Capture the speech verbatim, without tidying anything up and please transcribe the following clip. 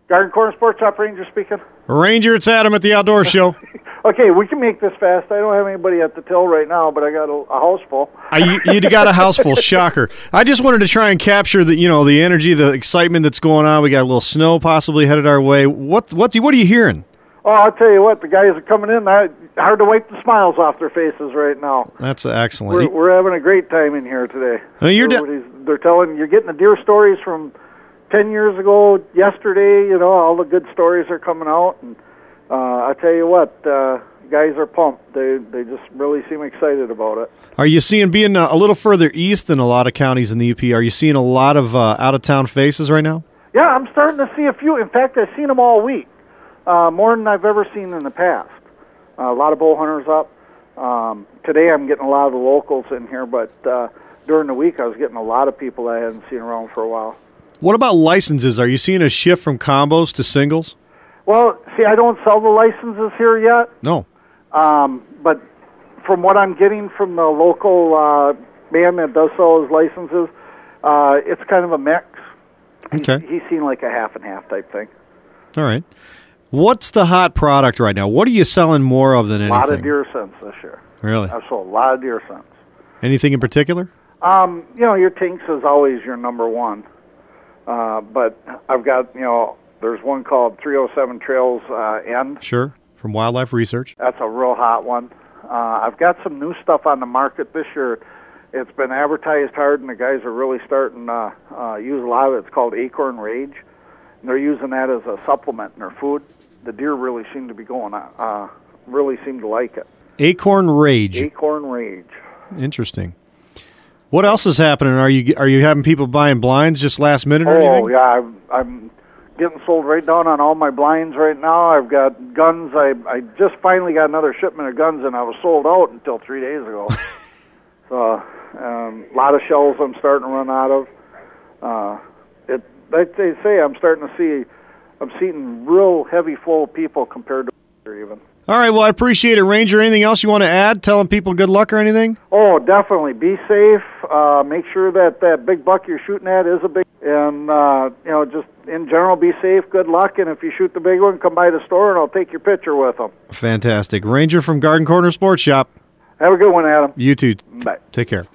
Garden Corner Sports Shop, Ranger speaking. Ranger, it's Adam at the Outdoor Show. Okay, we can make this fast. I don't have anybody at the till right now, but I got a, a house full. I, you, you got a house full, shocker. I just wanted to try and capture the, you know, the energy, the excitement that's going on. We got a little snow possibly headed our way. What, what, what are you hearing? Oh, I'll tell you what, the guys are coming in. I, hard to wipe the smiles off their faces right now. That's excellent. We're, we're having a great time in here today. Uh, you're de- they're telling you're getting the deer stories from ten years ago, yesterday. You know, all the good stories are coming out, and uh, I tell you what, uh, guys are pumped. They they just really seem excited about it. Are you seeing, being a little further east than a lot of counties in the U P, are you seeing a lot of uh, out of town faces right now? Yeah, I'm starting to see a few. In fact, I've seen them all week. Uh, more than I've ever seen in the past. Uh, a lot of bow hunters up. Um, today I'm getting a lot of the locals in here, but uh, during the week I was getting a lot of people I hadn't seen around for a while. What about licenses? Are you seeing a shift from combos to singles? Well, see, I don't sell the licenses here yet. No. Um, but from what I'm getting from the local uh, man that does sell his licenses, uh, it's kind of a mix. Okay. He's, he's seen like a half and half type thing. All right. What's the hot product right now? What are you selling more of than anything? A lot of deer scents this year. Really? I've sold a lot of deer scents. Anything in particular? Um, you know, your Tinks is always your number one. Uh, but I've got, you know, there's one called three oh seven Trails uh, End. Sure, from Wildlife Research. That's a real hot one. Uh, I've got some new stuff on the market this year. It's been advertised hard, and the guys are really starting to uh, use a lot of it. It's called Acorn Rage. And they're using that as a supplement in their food. The deer really seem to be going, uh, really seem to like it. Acorn Rage. Acorn Rage. Interesting. What else is happening? Are you are you having people buying blinds just last minute or oh, anything? Oh, yeah. I'm, I'm getting sold right down on all my blinds right now. I've got guns. I I just finally got another shipment of guns, and I was sold out until three days ago. So um, a lot of shells I'm starting to run out of. Uh, it, like they say, I'm starting to see, I'm seeing real heavy flow of people compared to even. All right, well, I appreciate it, Ranger. Anything else you want to add? Telling people good luck or anything? Oh, definitely. Be safe. Uh, make sure that that big buck you're shooting at is a big, and uh, you know, just in general, be safe. Good luck, and if you shoot the big one, come by the store, and I'll take your picture with them. Fantastic, Ranger from Garden Corner Sports Shop. Have a good one, Adam. You too. Bye. Take care.